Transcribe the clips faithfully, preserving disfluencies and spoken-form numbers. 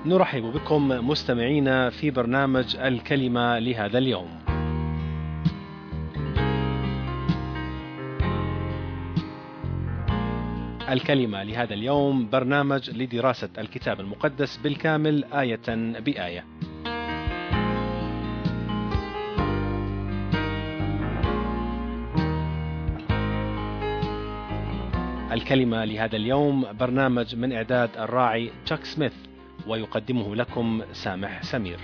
نرحب بكم مستمعينا في برنامج الكلمة لهذا اليوم. الكلمة لهذا اليوم برنامج لدراسة الكتاب المقدس بالكامل آية بآية. الكلمة لهذا اليوم برنامج من إعداد الراعي تشاك سميث، ويقدمه لكم سامح سمير.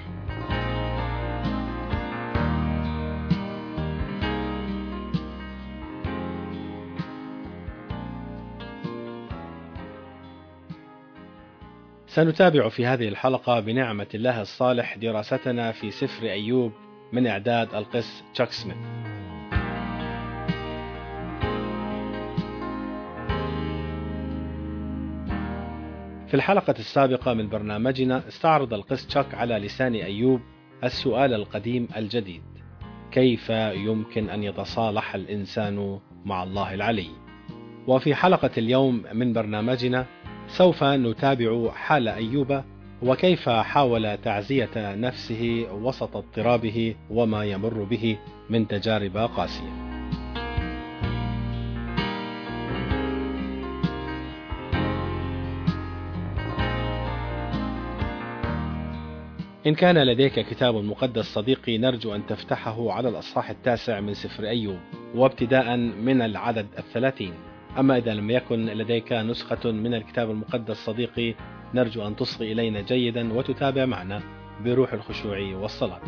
سنتابع في هذه الحلقة بنعمة الله الصالح دراستنا في سفر أيوب من إعداد القس تشاك سميث. في الحلقة السابقة من برنامجنا استعرض القس تشاك على لسان أيوب السؤال القديم الجديد: كيف يمكن أن يتصالح الإنسان مع الله العلي؟ وفي حلقة اليوم من برنامجنا سوف نتابع حال أيوب وكيف حاول تعزية نفسه وسط اضطرابه وما يمر به من تجارب قاسية. إن كان لديك كتاب مقدس صديقي، نرجو أن تفتحه على الأصحاح التاسع من سفر أيوب وابتداء من العدد الثلاثين. أما إذا لم يكن لديك نسخة من الكتاب المقدس صديقي، نرجو أن تصغي إلينا جيدا وتتابع معنا بروح الخشوع والصلاة.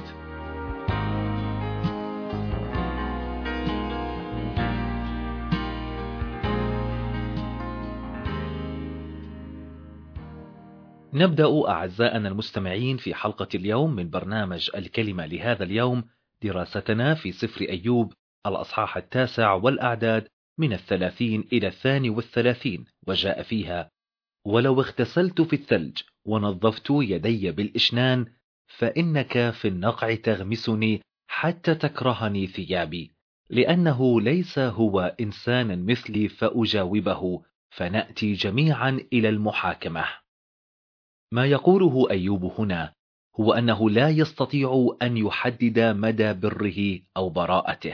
نبدأ أعزائنا المستمعين في حلقة اليوم من برنامج الكلمة لهذا اليوم دراستنا في سفر أيوب الأصحاح التاسع والأعداد من الثلاثين إلى الثاني والثلاثين، وجاء فيها: ولو اغتسلت في الثلج ونظفت يدي بالإشنان فإنك في النقع تغمسني حتى تكرهني ثيابي، لأنه ليس هو إنسانا مثلي فأجاوبه، فنأتي جميعا إلى المحاكمة. ما يقوله أيوب هنا هو أنه لا يستطيع أن يحدد مدى بره أو براءته،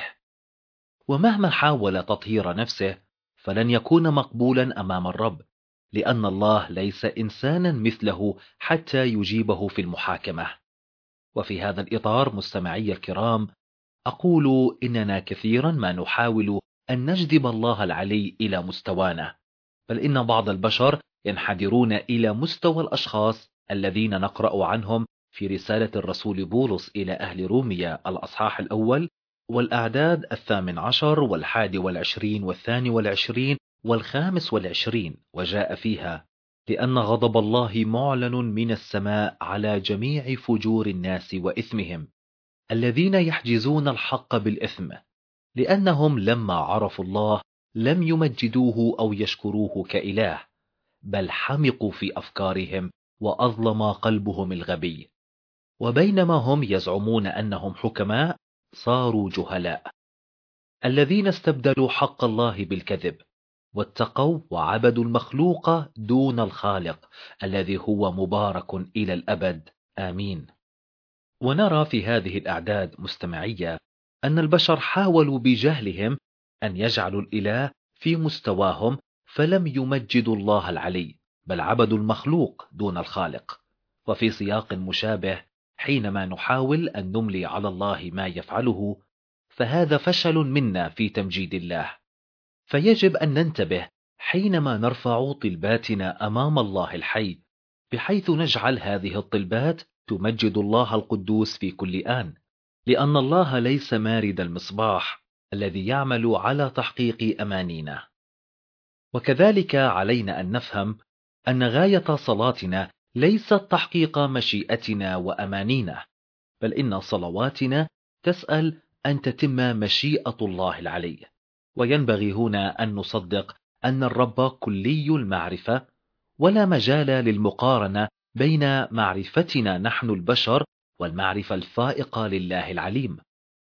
ومهما حاول تطهير نفسه فلن يكون مقبولا أمام الرب، لأن الله ليس إنسانا مثله حتى يجيبه في المحاكمة. وفي هذا الإطار مستمعي الكرام، أقول إننا كثيرا ما نحاول أن نجذب الله العلي إلى مستوانا، بل إن بعض البشر ينحدرون إلى مستوى الأشخاص الذين نقرأ عنهم في رسالة الرسول بولس إلى أهل روميا الأصحاح الأول والأعداد الثامن عشر والحادي والعشرين والثاني والعشرين والخامس والعشرين، وجاء فيها: لأن غضب الله معلن من السماء على جميع فجور الناس وإثمهم الذين يحجزون الحق بالإثم، لأنهم لما عرفوا الله لم يمجدوه أو يشكروه كإله، بل حمقوا في أفكارهم وأظلم قلبهم الغبي، وبينما هم يزعمون أنهم حكماء صاروا جهلاء، الذين استبدلوا حق الله بالكذب، واتقوا وعبدوا المخلوق دون الخالق الذي هو مبارك إلى الأبد، آمين. ونرى في هذه الأعداد مستمعية أن البشر حاولوا بجهلهم أن يجعلوا الإله في مستواهم، فلم يمجدوا الله العلي، بل عبدوا المخلوق دون الخالق. وفي سياق مشابه، حينما نحاول أن نملي على الله ما يفعله، فهذا فشل منا في تمجيد الله. فيجب أن ننتبه حينما نرفع طلباتنا أمام الله الحي، بحيث نجعل هذه الطلبات تمجد الله القدوس في كل آن، لأن الله ليس مارد المصباح الذي يعمل على تحقيق أمانينا. وكذلك علينا أن نفهم أن غاية صلاتنا ليست تحقيق مشيئتنا وأمانينا، بل إن صلواتنا تسأل أن تتم مشيئة الله العلي. وينبغي هنا أن نصدق أن الرب كلي المعرفة، ولا مجال للمقارنة بين معرفتنا نحن البشر والمعرفة الفائقة لله العليم.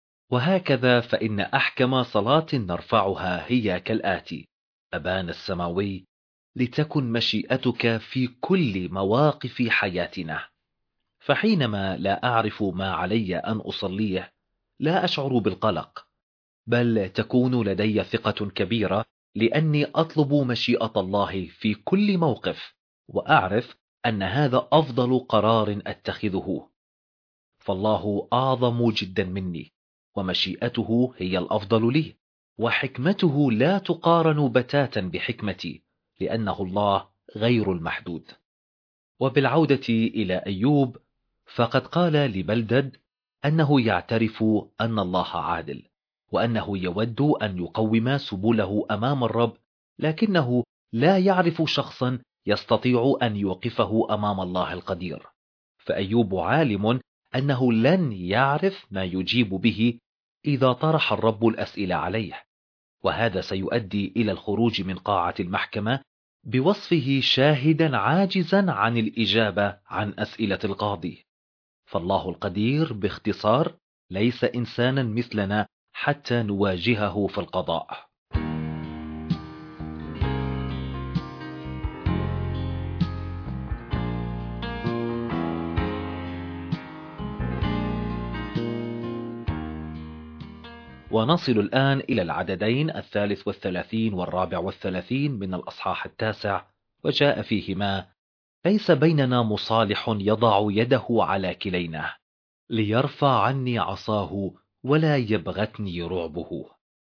وهكذا فإن أحكم صلاة نرفعها هي كالآتي: أبانا السماوي، لتكن مشيئتك في كل مواقف حياتنا. فحينما لا أعرف ما علي أن أصليه لا أشعر بالقلق، بل تكون لدي ثقة كبيرة لأني أطلب مشيئة الله في كل موقف، وأعرف أن هذا أفضل قرار أتخذه. فالله أعظم جدا مني، ومشيئته هي الأفضل لي، وحكمته لا تقارن بتاتا بحكمتي، لأنه الله غير المحدود. وبالعودة إلى أيوب، فقد قال لبلدد أنه يعترف أن الله عادل، وأنه يود أن يقوم سبله أمام الرب، لكنه لا يعرف شخصا يستطيع أن يوقفه أمام الله القدير. فأيوب عالم أنه لن يعرف ما يجيب به إذا طرح الرب الأسئلة عليه، وهذا سيؤدي إلى الخروج من قاعة المحكمة بوصفه شاهدا عاجزا عن الإجابة عن أسئلة القاضي. فالله القدير باختصار ليس إنسانا مثلنا حتى نواجهه في القضاء. ونصل الآن إلى العددين الثالث والثلاثين والرابع والثلاثين من الأصحاح التاسع، وجاء فيهما: ليس بيننا مصالح يضع يده على كلينا، ليرفع عني عصاه ولا يبغتني رعبه.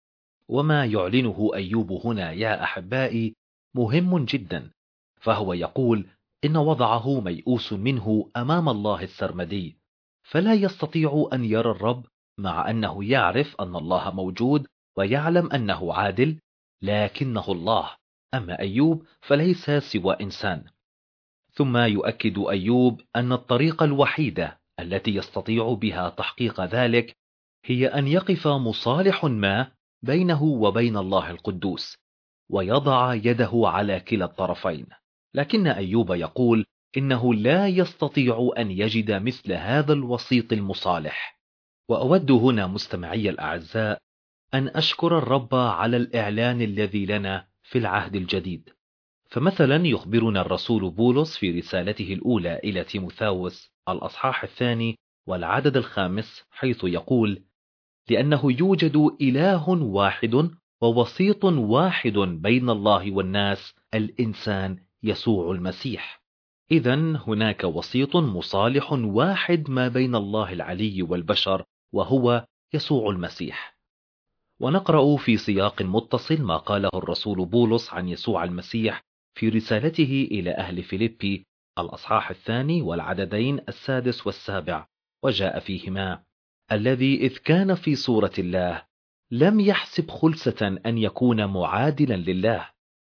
وما يعلنه أيوب هنا يا أحبائي مهم جدا، فهو يقول إن وضعه ميؤوس منه أمام الله السرمدي، فلا يستطيع أن يرى الرب، مع أنه يعرف أن الله موجود ويعلم أنه عادل، لكنه الله، أما أيوب فليس سوى إنسان. ثم يؤكد أيوب أن الطريقة الوحيدة التي يستطيع بها تحقيق ذلك هي أن يقف مصالح ما بينه وبين الله القدوس، ويضع يده على كلا الطرفين. لكن أيوب يقول إنه لا يستطيع أن يجد مثل هذا الوسيط المصالح. وأود هنا مستمعي الأعزاء أن أشكر الرب على الإعلان الذي لنا في العهد الجديد. فمثلا يخبرنا الرسول بولس في رسالته الأولى إلى تيموثاوس الأصحاح الثاني والعدد الخامس، حيث يقول: لأنه يوجد إله واحد ووسيط واحد بين الله والناس، الإنسان يسوع المسيح. إذن هناك وسيط مصالح واحد ما بين الله العلي والبشر، وهو يسوع المسيح. ونقرأ في سياق متصل ما قاله الرسول بولس عن يسوع المسيح في رسالته إلى أهل فيليبي الأصحاح الثاني والعددين السادس والسابع، وجاء فيهما: الذي إذ كان في صورة الله لم يحسب خلسة أن يكون معادلا لله،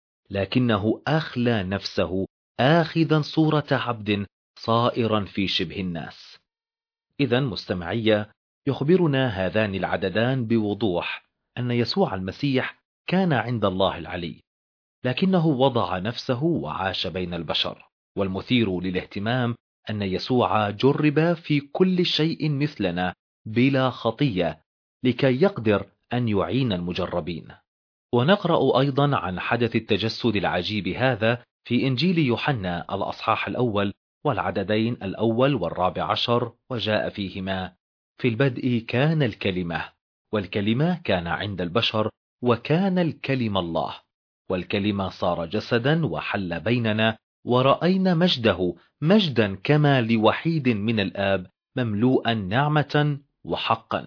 لكنه أخلى نفسه آخذا صورة عبد صائرا في شبه الناس. إذن مستمعية، يخبرنا هذان العددان بوضوح أن يسوع المسيح كان عند الله العلي، لكنه وضع نفسه وعاش بين البشر. والمثير للاهتمام أن يسوع جرب في كل شيء مثلنا بلا خطية، لكي يقدر أن يعين المجربين. ونقرأ أيضا عن حدث التجسد العجيب هذا في إنجيل يوحنا الأصحاح الأول والعددين الأول والرابع عشر، وجاء فيهما: في البدء كان الكلمة، والكلمة كان عند البشر، وكان الكلمة الله، والكلمة صار جسدا وحل بيننا، ورأينا مجده، مجدا كما لوحيد من الآب، مملوءا نعمة وحقا.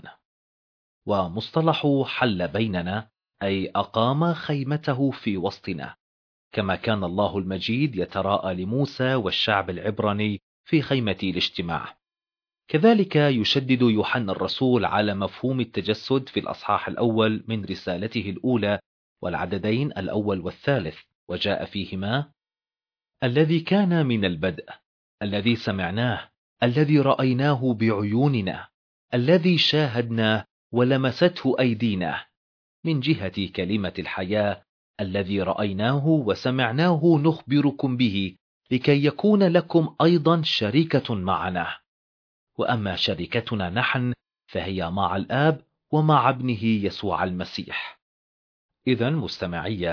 ومصطلح حل بيننا أي أقام خيمته في وسطنا، كما كان الله المجيد يتراءى لموسى والشعب العبراني في خيمة الاجتماع. كذلك يشدد يوحنا الرسول على مفهوم التجسد في الأصحاح الأول من رسالته الأولى والعددين الأول والثالث، وجاء فيهما: الذي كان من البدء، الذي سمعناه، الذي رأيناه بعيوننا، الذي شاهدناه ولمسته أيدينا، من جهة كلمة الحياة الذي رأيناه وسمعناه نخبركم به، لكي يكون لكم أيضا شركة معنا. وأما شركتنا نحن فهي مع الآب ومع ابنه يسوع المسيح. إذن مستمعية،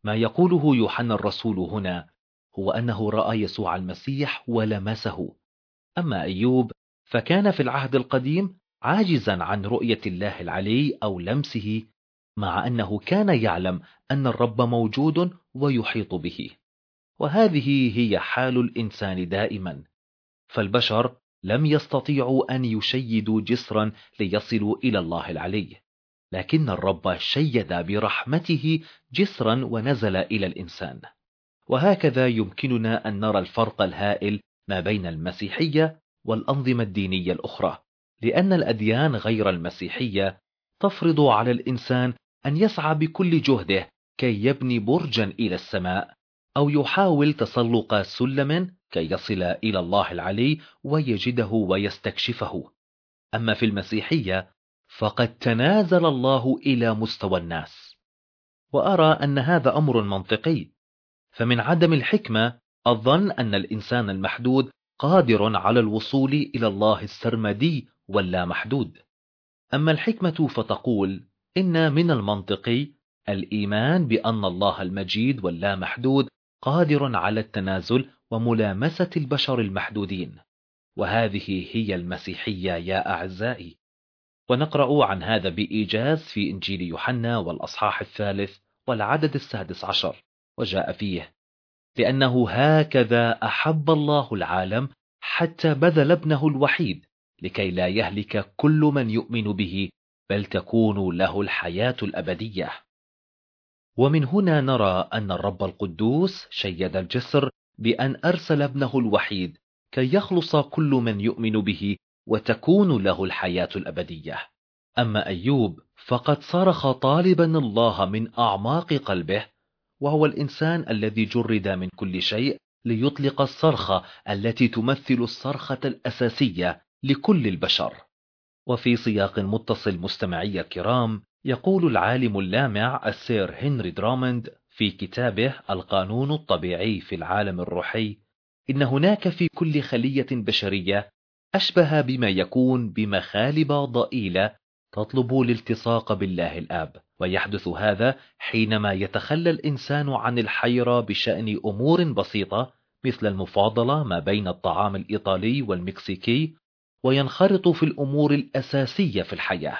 ما يقوله يوحنا الرسول هنا هو أنه رأى يسوع المسيح ولمسه. أما أيوب فكان في العهد القديم عاجزا عن رؤية الله العلي أو لمسه، مع أنه كان يعلم أن الرب موجود ويحيط به. وهذه هي حال الإنسان دائما، فالبشر لم يستطيعوا أن يشيدوا جسرا ليصلوا إلى الله العلي، لكن الرب شيد برحمته جسرا ونزل إلى الإنسان. وهكذا يمكننا أن نرى الفرق الهائل ما بين المسيحية والأنظمة الدينية الأخرى، لأن الأديان غير المسيحية تفرض على الإنسان أن يسعى بكل جهده كي يبني برجا إلى السماء، أو يحاول تسلق سلم كي يصل إلى الله العلي ويجده ويستكشفه. أما في المسيحية فقد تنازل الله إلى مستوى الناس. وأرى أن هذا أمر منطقي، فمن عدم الحكمة الظن أن الإنسان المحدود قادر على الوصول إلى الله السرمدي واللامحدود. أما الحكمة فتقول إن من المنطقي الإيمان بأن الله المجيد واللامحدود قادر على التنازل وملامسة البشر المحدودين، وهذه هي المسيحية يا أعزائي. ونقرأ عن هذا بإيجاز في إنجيل يوحنا والأصحاح الثالث والعدد السادس عشر، وجاء فيه: لأنه هكذا أحب الله العالم حتى بذل ابنه الوحيد لكي لا يهلك كل من يؤمن به، بل تكون له الحياة الأبدية. ومن هنا نرى أن الرب القدوس شيد الجسر بأن أرسل ابنه الوحيد كي يخلص كل من يؤمن به وتكون له الحياة الأبدية. أما أيوب فقد صرخ طالبا الله من أعماق قلبه، وهو الإنسان الذي جرد من كل شيء ليطلق الصرخة التي تمثل الصرخة الأساسية لكل البشر. وفي سياق متصل مستمعي الكرام، يقول العالم اللامع السير هنري دراموند في كتابه القانون الطبيعي في العالم الروحي إن هناك في كل خلية بشرية أشبه بما يكون بمخالب ضئيلة تطلب الالتصاق بالله الآب، ويحدث هذا حينما يتخلى الإنسان عن الحيرة بشأن أمور بسيطة مثل المفاضلة ما بين الطعام الإيطالي والمكسيكي، وينخرط في الأمور الأساسية في الحياة.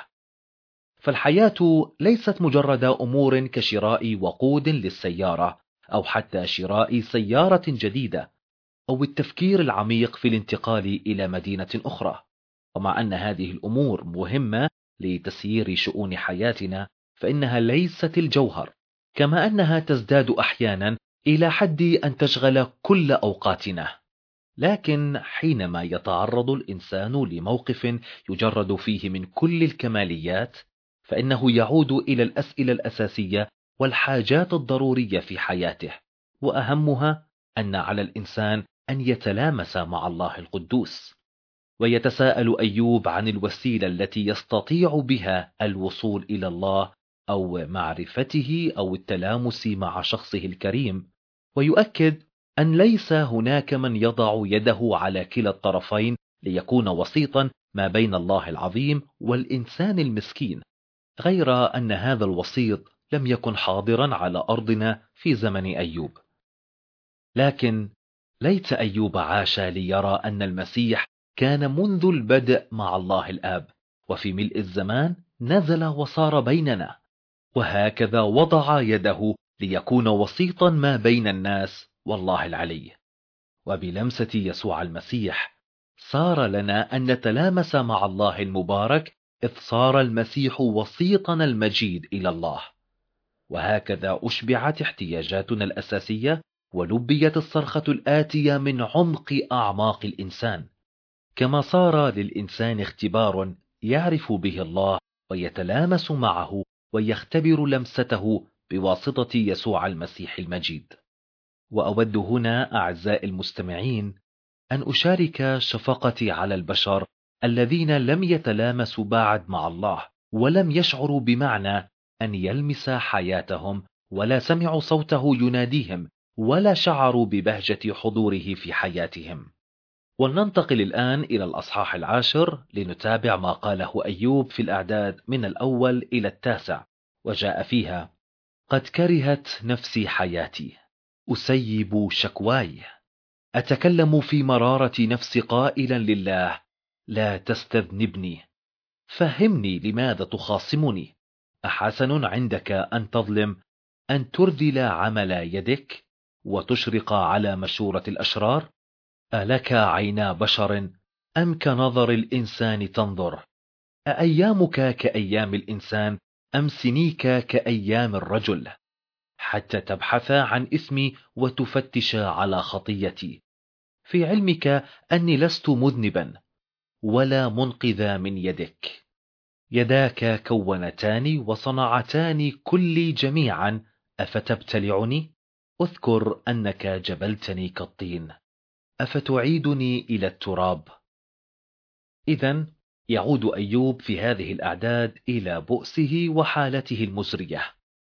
فالحياة ليست مجرد أمور كشراء وقود للسيارة، أو حتى شراء سيارة جديدة، أو التفكير العميق في الانتقال إلى مدينة أخرى. ومع أن هذه الأمور مهمة لتسيير شؤون حياتنا، فإنها ليست الجوهر، كما أنها تزداد أحيانا إلى حد أن تشغل كل أوقاتنا. لكن حينما يتعرض الإنسان لموقف يجرد فيه من كل الكماليات، فإنه يعود إلى الأسئلة الأساسية والحاجات الضرورية في حياته، وأهمها أن على الإنسان أن يتلامس مع الله القدوس. ويتساءل أيوب عن الوسيلة التي يستطيع بها الوصول إلى الله أو معرفته أو التلامس مع شخصه الكريم، ويؤكد أن ليس هناك من يضع يده على كلا الطرفين ليكون وسيطا ما بين الله العظيم والإنسان المسكين، غير أن هذا الوسيط لم يكن حاضرا على أرضنا في زمن أيوب. لكن ليت أيوب عاش ليرى أن المسيح كان منذ البدء مع الله الآب، وفي ملء الزمان نزل وصار بيننا، وهكذا وضع يده ليكون وسيطا ما بين الناس والله العلي. وبلمسة يسوع المسيح صار لنا أن نتلامس مع الله المبارك، إذ صار المسيح وسيطنا المجيد إلى الله. وهكذا أشبعت احتياجاتنا الأساسية، ولبيت الصرخة الآتية من عمق أعماق الإنسان، كما صار للإنسان اختبار يعرف به الله ويتلامس معه ويختبر لمسته بواسطة يسوع المسيح المجيد. وأود هنا أعزائي المستمعين أن أشارك شفقتي على البشر الذين لم يتلامسوا بعد مع الله، ولم يشعروا بمعنى أن يلمس حياتهم، ولا سمعوا صوته يناديهم، ولا شعروا ببهجة حضوره في حياتهم. ولننتقل الآن إلى الأصحاح العاشر لنتابع ما قاله أيوب في الأعداد من الأول إلى التاسع، وجاء فيها: قد كرهت نفسي حياتي، أسيب شكواي، أتكلم في مرارة نفسي قائلا لله: لا تستذنبني، فهمني لماذا تخاصمني؟ أحسن عندك أن تظلم، أن ترذل عمل يدك وتشرق على مشورة الأشرار؟ ألك عينا بشر أم كنظر الإنسان تنظر؟ أأيامك كأيام الإنسان أم سنيك كأيام الرجل؟ حتى تبحث عن إثمي وتفتش على خطيتي، في علمك أني لست مذنبا ولا منقذا من يدك. يداك كونتان وصنعتان كلي جميعا، أفتبتلعني؟ أذكر أنك جبلتني كالطين، أفتعيدني إلى التراب؟ إذن يعود أيوب في هذه الأعداد إلى بؤسه وحالته المزرية،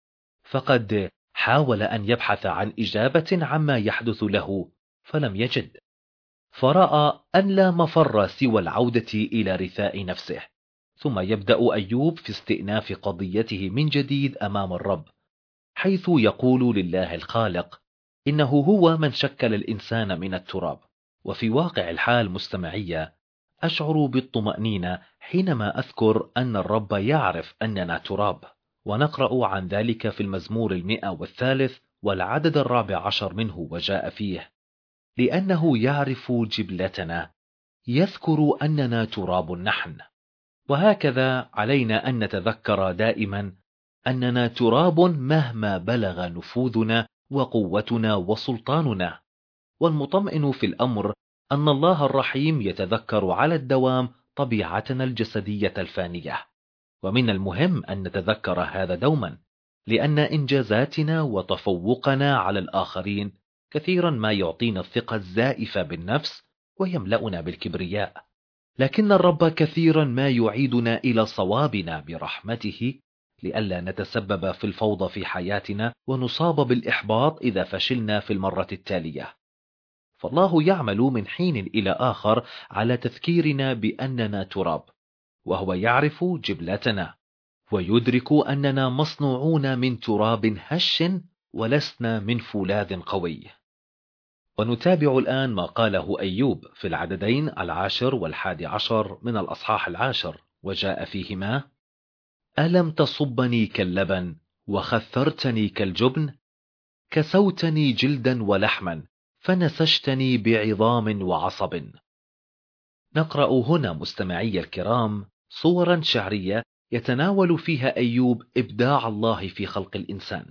فقد حاول أن يبحث عن إجابة عما يحدث له فلم يجد، فرأى أن لا مفر سوى العودة إلى رثاء نفسه. ثم يبدأ أيوب في استئناف قضيته من جديد أمام الرب، حيث يقول لله الخالق إنه هو من شكل الإنسان من التراب. وفي واقع الحال مستمعية، أشعر بالطمأنينة حينما أذكر أن الرب يعرف أننا تراب، ونقرأ عن ذلك في المزمور المئة والثالث والعدد الرابع عشر منه، وجاء فيه: لأنه يعرف جبلتنا، يذكر أننا تراب نحن. وهكذا علينا أن نتذكر دائما أننا تراب مهما بلغ نفوذنا وقوتنا وسلطاننا. والمطمئن في الأمر أن الله الرحيم يتذكر على الدوام طبيعتنا الجسدية الفانية. ومن المهم أن نتذكر هذا دوما، لأن إنجازاتنا وتفوقنا على الآخرين كثيرا ما يعطينا الثقة الزائفة بالنفس ويملأنا بالكبرياء، لكن الرب كثيرا ما يعيدنا إلى صوابنا برحمته، لئلا نتسبب في الفوضى في حياتنا ونصاب بالإحباط إذا فشلنا في المرة التالية. فالله يعمل من حين إلى آخر على تذكيرنا بأننا تراب، وهو يعرف جبلتنا ويدرك أننا مصنوعون من تراب هش ولسنا من فولاذ قوي. ونتابع الآن ما قاله أيوب في العددين العاشر والحادي عشر من الأصحاح العاشر، وجاء فيهما: ألم تصبني كاللبن وخثرتني كالجبن؟ كسوتني جلدا ولحما فنسجتني بعظام وعصب. نقرأ هنا مستمعي الكرام صورا شعرية يتناول فيها أيوب إبداع الله في خلق الإنسان.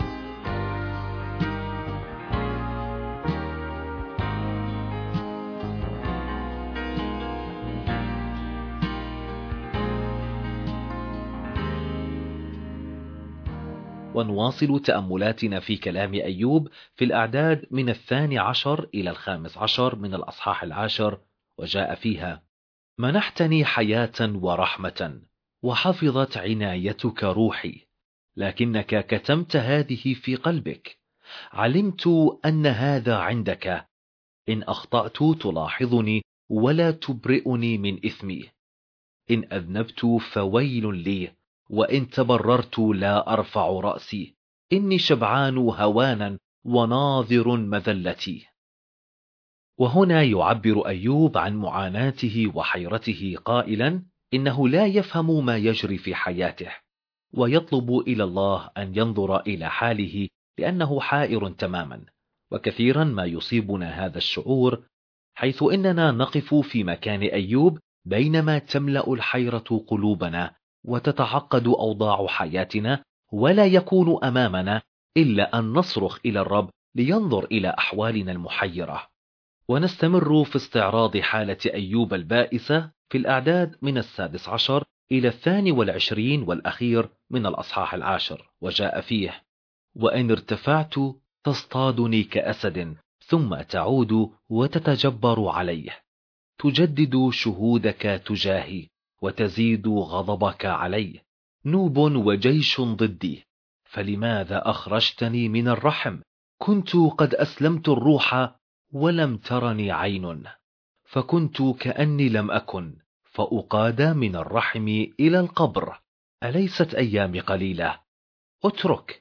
ونواصل تأملاتنا في كلام أيوب في الأعداد من الثاني عشر إلى الخامس عشر من الأصحاح العاشر، وجاء فيها: منحتني حياة ورحمة، وحفظت عنايتك روحي، لكنك كتمت هذه في قلبك. علمت أن هذا عندك، إن أخطأت تلاحظني ولا تبرئني من إثمي. إن أذنبت فويل لي، وإن تبررت لا أرفع رأسي. إني شبعان هوانا وناظر مذلتي. وهنا يعبر أيوب عن معاناته وحيرته قائلا إنه لا يفهم ما يجري في حياته، ويطلب إلى الله أن ينظر إلى حاله لأنه حائر تماما. وكثيرا ما يصيبنا هذا الشعور، حيث إننا نقف في مكان أيوب بينما تملأ الحيرة قلوبنا وتتعقد أوضاع حياتنا، ولا يكون أمامنا إلا أن نصرخ إلى الرب لينظر إلى أحوالنا المحيرة. ونستمر في استعراض حالة أيوب البائسة في الأعداد من السادس عشر إلى الثاني والعشرين والأخير من الأصحاح العاشر، وجاء فيه: وإن ارتفعت تصطادني كأسد، ثم تعود وتتجبر عليه. تجدد شهودك تجاهي وتزيد غضبك علي. نوب وجيش ضدي، فلماذا أخرجتني من الرحم؟ كنت قد أسلمت الروح ولم ترني عين، فكنت كأني لم أكن، فأقاد من الرحم إلى القبر. أليست أيامي قليلة؟ اترك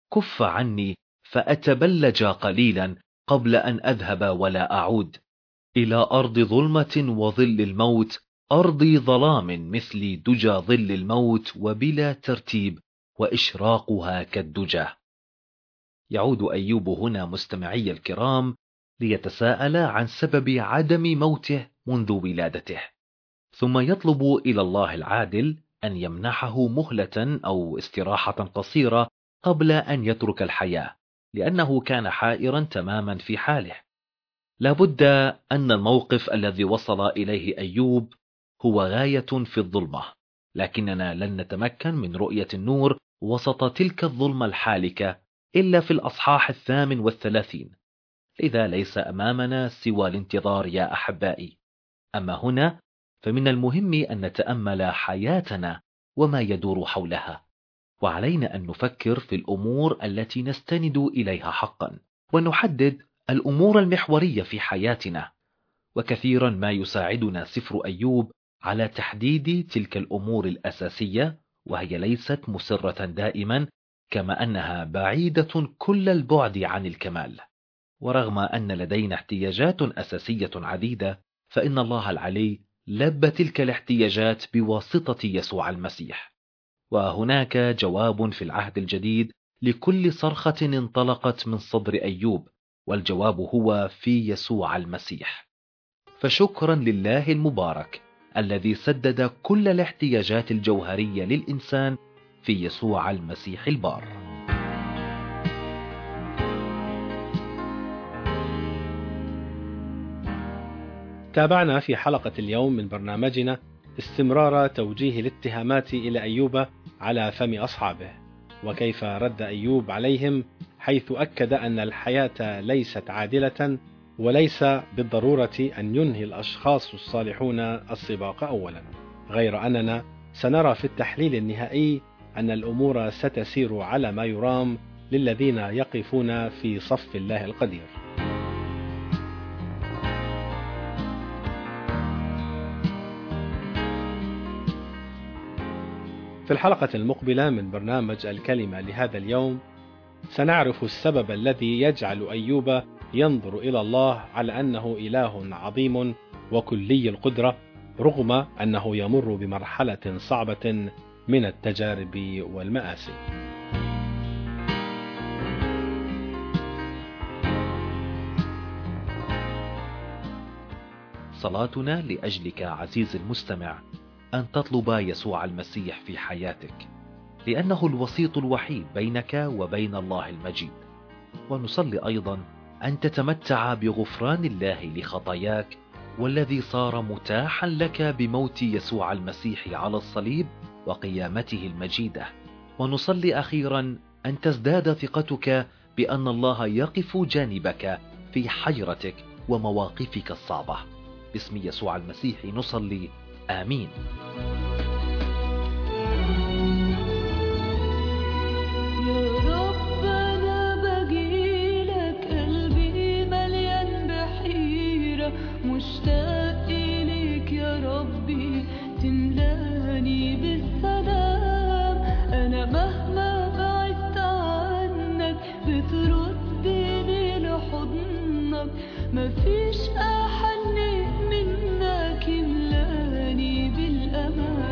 كف عني فأتبلج قليلا قبل أن أذهب ولا أعود إلى أرض ظلمة وظل الموت، أرض ظلام مثل دجى ظل الموت وبلا ترتيب وإشراقها كالدجى. يعود أيوب هنا مستمعي الكرام ليتساءل عن سبب عدم موته منذ ولادته، ثم يطلب إلى الله العادل أن يمنحه مهلة أو استراحة قصيرة قبل أن يترك الحياة، لأنه كان حائرا تماما في حاله. لابد أن الموقف الذي وصل إليه أيوب هو غاية في الظلمة، لكننا لن نتمكن من رؤية النور وسط تلك الظلمة الحالكة إلا في الأصحاح الثامن والثلاثين، لذا ليس أمامنا سوى الانتظار يا أحبائي. أما هنا فمن المهم أن نتأمل حياتنا وما يدور حولها، وعلينا أن نفكر في الأمور التي نستند إليها حقا، ونحدد الأمور المحورية في حياتنا. وكثيرا ما يساعدنا سفر أيوب على تحديد تلك الأمور الأساسية، وهي ليست مسرة دائما، كما أنها بعيدة كل البعد عن الكمال. ورغم أن لدينا احتياجات أساسية عديدة، فإن الله العلي لبى تلك الاحتياجات بواسطة يسوع المسيح. وهناك جواب في العهد الجديد لكل صرخة انطلقت من صدر أيوب، والجواب هو في يسوع المسيح. فشكرا لله المبارك الذي سدد كل الاحتياجات الجوهرية للإنسان في يسوع المسيح البار. تابعنا في حلقة اليوم من برنامجنا استمرار توجيه الاتهامات إلى أيوب على فم أصحابه، وكيف رد أيوب عليهم، حيث أكد أن الحياة ليست عادلة، وليس بالضرورة أن ينهي الأشخاص الصالحون السباق أولا، غير أننا سنرى في التحليل النهائي أن الأمور ستسير على ما يرام للذين يقفون في صف الله القدير. في الحلقة المقبلة من برنامج الكلمة لهذا اليوم سنعرف السبب الذي يجعل أيوب ينظر إلى الله على أنه إله عظيم وكلي القدرة، رغم أنه يمر بمرحلة صعبة من التجارب والمآسي. صلاتنا لأجلك عزيز المستمع أن تطلب يسوع المسيح في حياتك، لأنه الوسيط الوحيد بينك وبين الله المجيد. ونصلي أيضا أن تتمتع بغفران الله لخطاياك، والذي صار متاحا لك بموت يسوع المسيح على الصليب وقيامته المجيدة. ونصلي أخيرا أن تزداد ثقتك بأن الله يقف جانبك في حيرتك ومواقفك الصعبة. باسم يسوع المسيح نصلي، آمين. يا رب أنا بجيلك، قلبي مليان بحيرة، مشتاق إليك يا ربي تملاني بالسلام. أنا مهما بعدت عنك بتردني لحضنك، مفيش أحن منك يملاني بالأمان.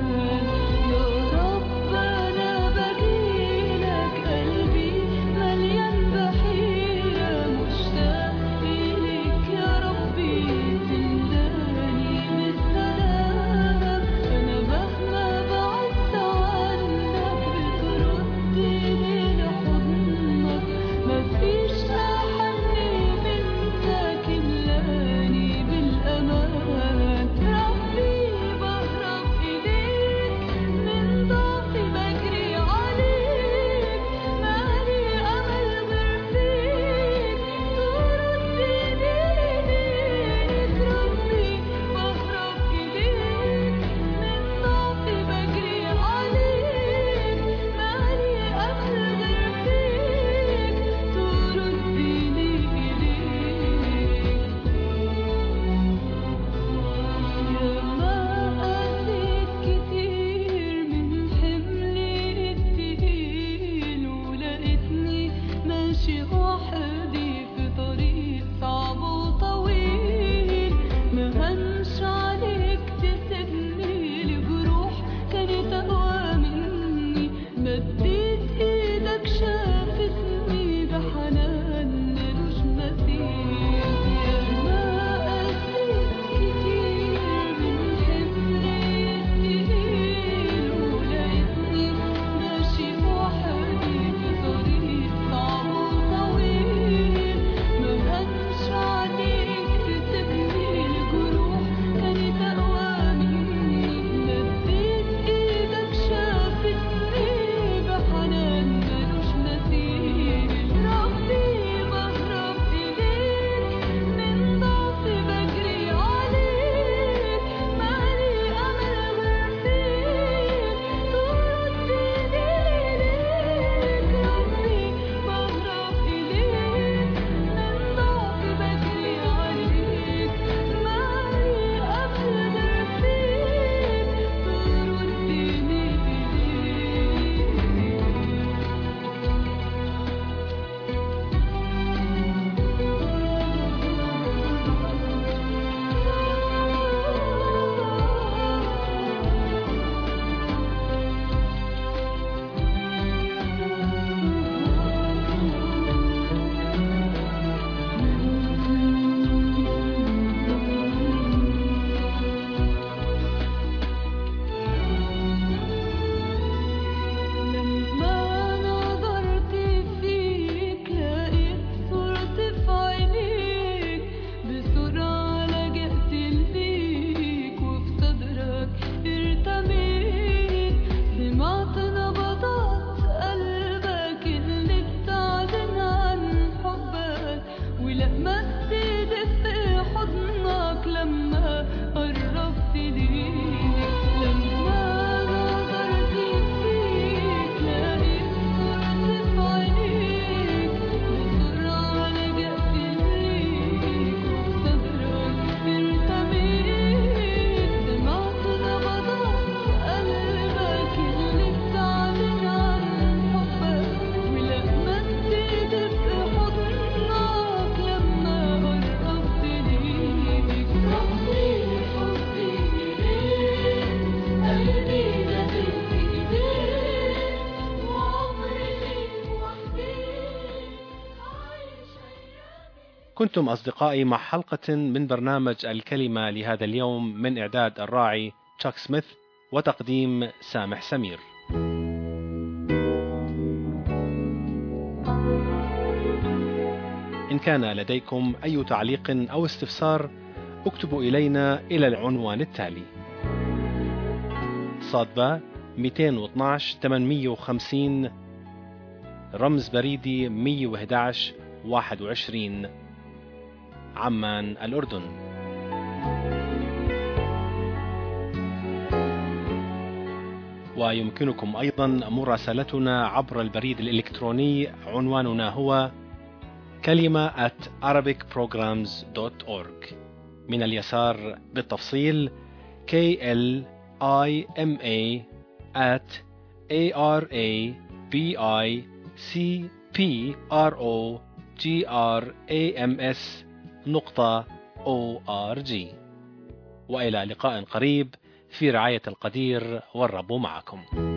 كنتم أصدقائي مع حلقة من برنامج الكلمة لهذا اليوم من إعداد الراعي تشاك سميث وتقديم سامح سمير. إن كان لديكم أي تعليق أو استفسار اكتبوا إلينا إلى العنوان التالي: صادبة مئتين واثناشر ثمانمئة وخمسين، رمز بريدي مئة وأحد عشر واحد وعشرين، عمان الأردن. ويمكنكم أيضا مراسلتنا عبر البريد الإلكتروني، عنواننا هو كلمة at arabic programs dot org. من اليسار بالتفصيل K L I M A at A R A B I C P R O G R A M S نقطة O R G. وإلى لقاء قريب في رعاية القدير، والرب معكم.